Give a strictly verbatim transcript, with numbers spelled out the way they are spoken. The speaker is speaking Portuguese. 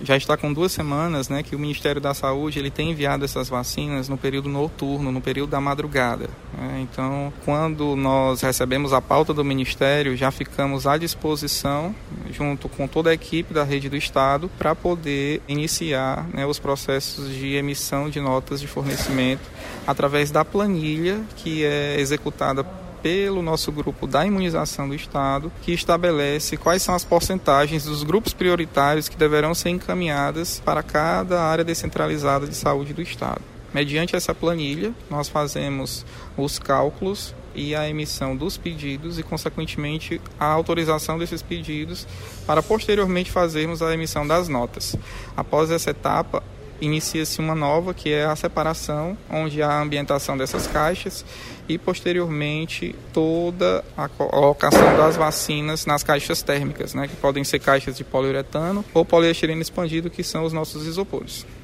já está com duas semanas, né, que o Ministério da Saúde ele tem enviado essas vacinas no período noturno, no período da madrugada. Né? Então, quando nós recebemos a pauta do Ministério, já ficamos à disposição, junto com toda a equipe da rede do Estado, para poder iniciar, né, os processos de emissão de notas de fornecimento através da planilha que é executada pelo nosso grupo da imunização do Estado, que estabelece quais são as porcentagens dos grupos prioritários que deverão ser encaminhadas para cada área descentralizada de saúde do Estado. Mediante essa planilha, nós fazemos os cálculos e a emissão dos pedidos e, consequentemente, a autorização desses pedidos para posteriormente fazermos a emissão das notas. Após essa etapa, inicia-se uma nova, que é a separação, onde há a ambientação dessas caixas e, posteriormente, toda a colocação das vacinas nas caixas térmicas, né, que podem ser caixas de poliuretano ou poliestireno expandido, que são os nossos isopores.